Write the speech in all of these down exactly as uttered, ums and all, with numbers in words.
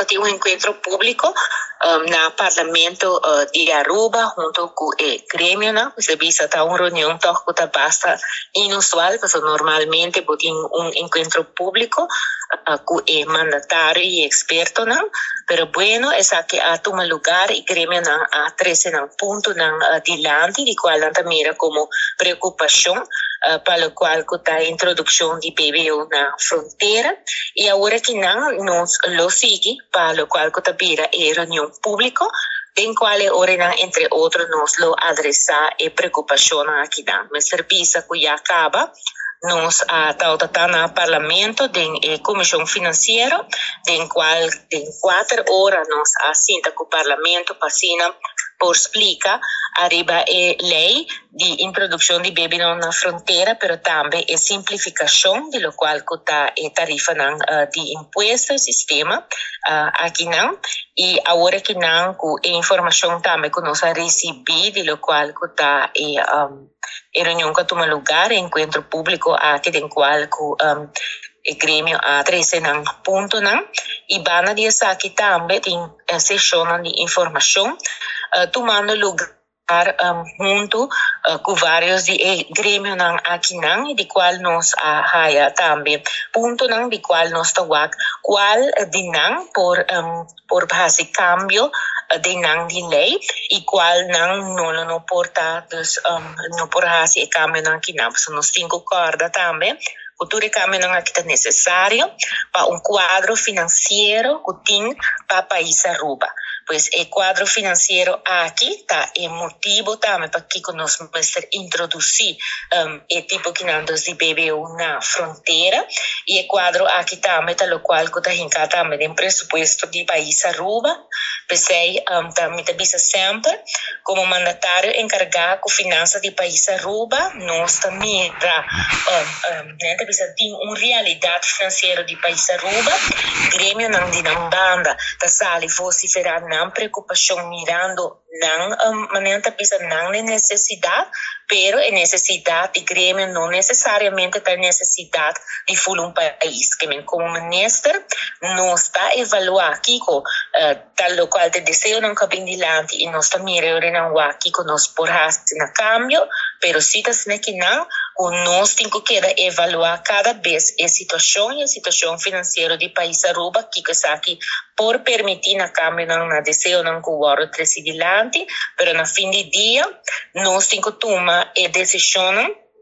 nós temos um encontro público um, no Parlamento uh, de Aruba, junto com o Grêmio, né? Você visa tá uma reunião que tá basta inusual, porque normalmente tem um encontro público uh, com o mandatário e experto, né? Pero bueno, es que a toma lugar e Grêmio não a treze não ponto não adiante, de qual não mira como preocupação uh, para o qual está a introdução de B B O na fronteira e agora que não nos lo sigue para o qual está vira a reunião pública em qual ora entre outros nos lo adressa e preocupação aqui dá mas serviço que já acaba nós a tal tá no parlamento de eh, comissão financeira em qual em quatro horas nós assenta com o parlamento passina por explicar arriba a lei de introdução de bebê na fronteira, pero também a simplificação de lo qual está a tarifa não, uh, de imposto sistema uh, aqui não e agora que não com a informação também que nós recebemos de lo qual está a um, a reunião que toma lugar encontro público aqui em qual um, o Grêmio a treze não ponto não e bana de aqui também tem a sessão de informação uh, tomando lugar um, junto uh, com vários de eh, Grêmio não aqui não e de qual nós há uh, também ponto não de qual nós está qual de não por um, por base cambio uh, de não de lei e qual não não não porta dos um, não por base cambio não aqui não são os cinco cordas também cultura e câmbio não aqui é necessário para um quadro financeiro que tem para o país Aruba. Pois o quadro financeiro aqui tá é motivo também para que nós vamos introduzir um, o tipo que não de B B O na fronteira e o quadro aqui também tá o qual que está hincado também em presupuesto de país Aruba. Pensei um, também te bisa sempre como mandatário encarregado com finanças de país Aruba nós também para um, um, né, tem uma realidade financeira de país Aruba Grêmio não de não banda da sala vociferar não preocupação mirando não maneira pisa não é necessidade pero é necessidade de Grêmio não necessariamente tem necessidade de full um país que como ministro não está a evaluar aqui com uh, tal qual de desejo não cabe dilante e nós também não aqui com nós por na cambio pero se está que não o nós temos que evaluar cada vez a situação e a situação financeira do país Aruba que está aqui por permitir na cambio não na desejo não com o oro presidente, pero no fim de dia nós temos que tomar a decisão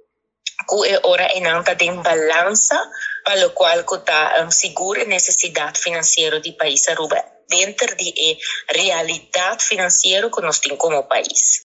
que é hora e não está em balança para o qual está um, segura a necessidade financeira do país Aruba dentro de a realidade financeira que nós temos como país.